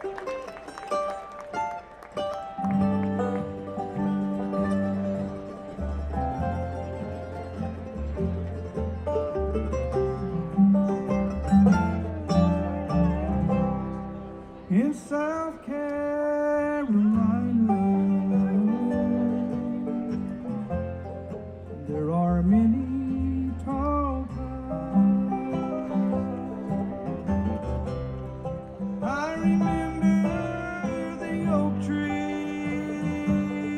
In South Carolina, there are many tall pines. I remember the oak tree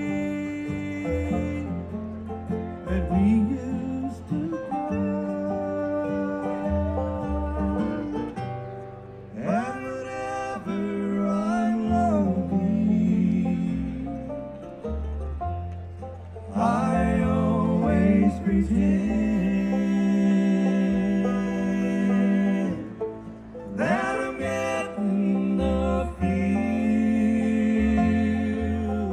that we used to climb, and whenever I'm lonely, I always pretend that I'm getting the feel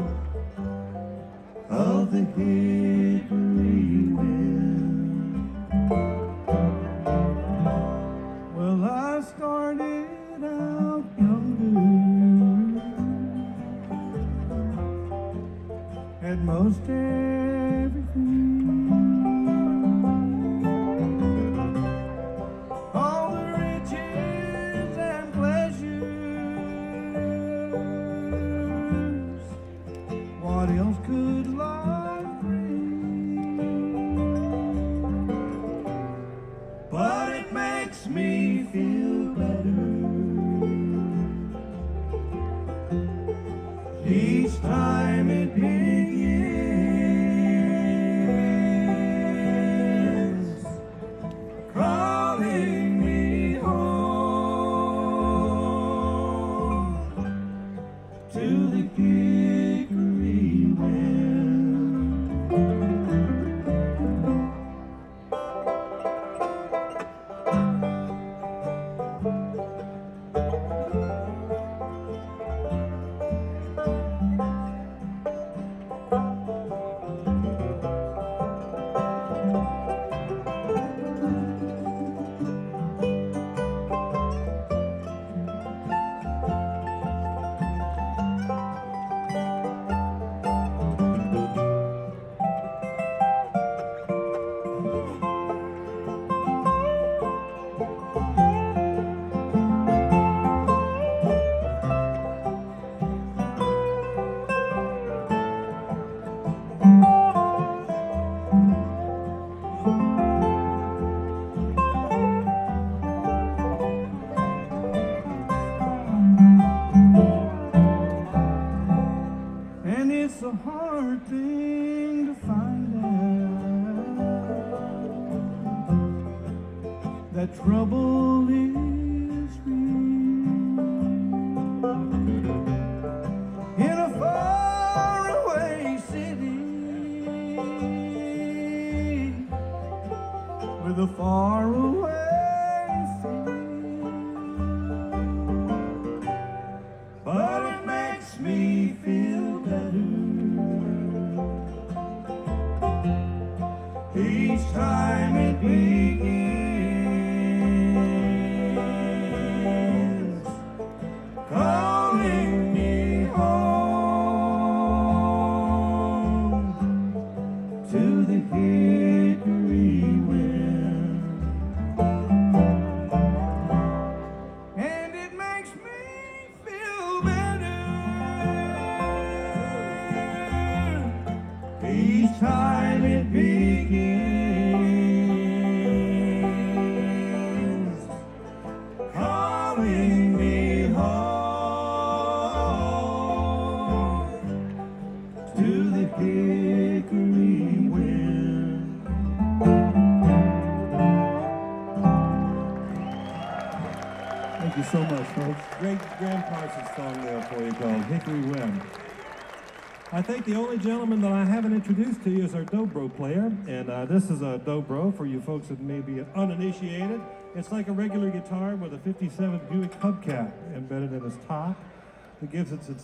of the hickory wind. Well, I started out younger, had most everything. All the riches and pleasures, what else could life bring? But it makes me feel better each time it begins, calling me home to the hickory wind. And it's a hard thing to find out that trouble is real in a faraway city with a faraway feel. But it makes me feel better each time it begins, calling me home to the hickory wind. And it makes me feel better each time it begins, calling me home to the hickory wind. Thank you so much, folks. Great Graham Parsons song there for you called Hickory Wind. I think the only gentleman that I haven't introduced to you is our dobro player, and this is a dobro for you folks that may be uninitiated. It's like a regular guitar with a 57 Buick hubcap embedded in its top. It gives it its